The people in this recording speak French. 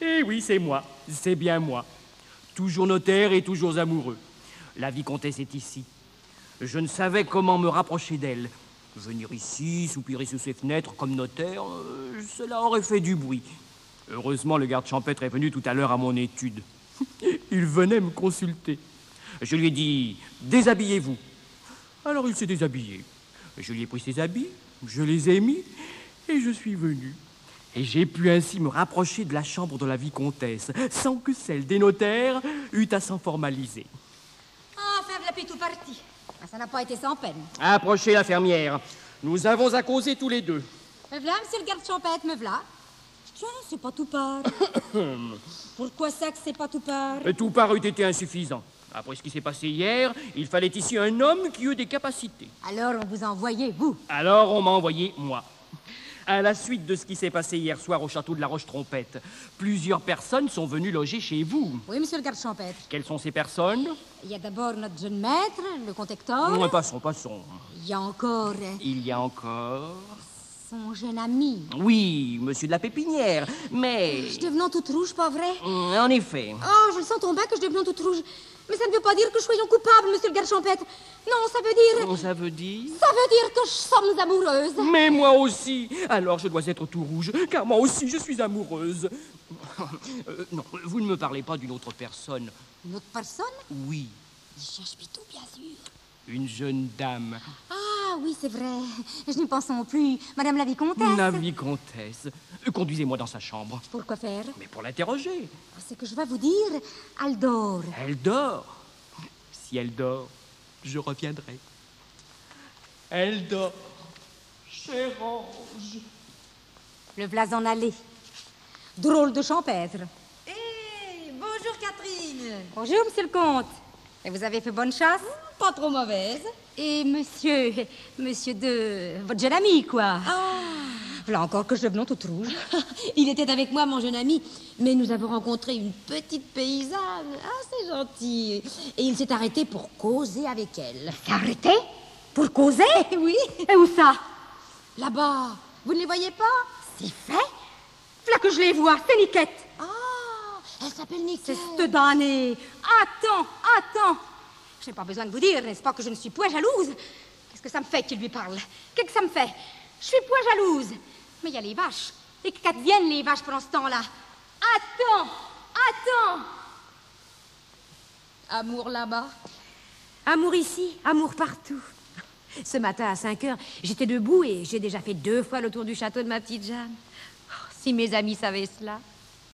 Eh oui, c'est moi. C'est bien moi. Toujours notaire et toujours amoureux. La vicomtesse est ici. Je ne savais comment me rapprocher d'elle. Venir ici, soupirer sous ses fenêtres comme notaire, cela aurait fait du bruit. Heureusement, le garde champêtre est venu tout à l'heure à mon étude. Il venait me consulter. Je lui ai dit « Déshabillez-vous ». Alors il s'est déshabillé. Je lui ai pris ses habits, je les ai mis et je suis venu. Et j'ai pu ainsi me rapprocher de la chambre de la vicomtesse, sans que celle des notaires eût à s'en formaliser. Enfin, voilà tout parti. Ça n'a pas été sans peine. Approchez la fermière. Nous avons à causer tous les deux. Me v'là, monsieur le garde champêtre, me v'là. Tiens, c'est pas tout part. Pourquoi ça que c'est pas tout part? Tout part eût été insuffisant. Après ce qui s'est passé hier, il fallait ici un homme qui eût des capacités. Alors on vous a envoyé, vous? Alors on m'a envoyé, moi. À la suite de ce qui s'est passé hier soir au château de la Roche-Trompette, plusieurs personnes sont venues loger chez vous. Oui, monsieur le garde champêtre. Quelles sont ces personnes? Il y a d'abord notre jeune maître, le comte Hector. Passons. Il y a encore... Il y a encore... son jeune ami. Oui, monsieur de la Pépinière, mais... Je devenant toute rouge, pas vrai? En effet. Oh, je le sens tomber que je devenant toute rouge. Mais ça ne veut pas dire que je sois coupable, monsieur le garde champêtre. Non, ça veut dire... Ça veut dire? Ça veut dire que je sommes amoureuse. Mais moi aussi. Alors je dois être tout rouge, car moi aussi je suis amoureuse. Non, vous ne me parlez pas d'une autre personne. Une autre personne? Oui. Il cherche Pitou, bien sûr. Une jeune dame. Ah oui, c'est vrai. Je n'y pensons plus. Madame la vicomtesse. La vicomtesse. Conduisez-moi dans sa chambre. Pourquoi faire? Mais pour l'interroger. C'est que je vais vous dire, elle dort. Elle dort. Si elle dort, je reviendrai. Elle dort. Cher ange. Le blason allé. Drôle de champêtre. Bonjour Catherine. Bonjour, monsieur le comte. Et vous avez fait bonne chasse? Pas trop mauvaise. Et monsieur de... votre jeune ami, quoi. Voilà encore que je devenais toute rouge. Il était avec moi, mon jeune ami, mais nous avons rencontré une petite paysanne, assez gentille. Et il s'est arrêté pour causer avec elle. S'est arrêté? Pour causer? Oui. Et où ça? Là-bas. Vous ne les voyez pas? Si fait? Voilà que je les vois, c'est Niquette. Ah, elle s'appelle Niquette. C'est cette damnée. Attends. Je n'ai pas besoin de vous dire, n'est-ce pas, que je ne suis point jalouse? Qu'est-ce que ça me fait qu'il lui parle? Qu'est-ce que ça me fait? Je suis point jalouse. Mais il y a les vaches. Et qu'adviennent les vaches pendant ce temps-là? Attends. Amour là-bas. Amour ici, amour partout. Ce matin à 5 heures, j'étais debout et j'ai déjà fait 2 fois le tour du château de ma petite Jeanne. Oh, si mes amis savaient cela.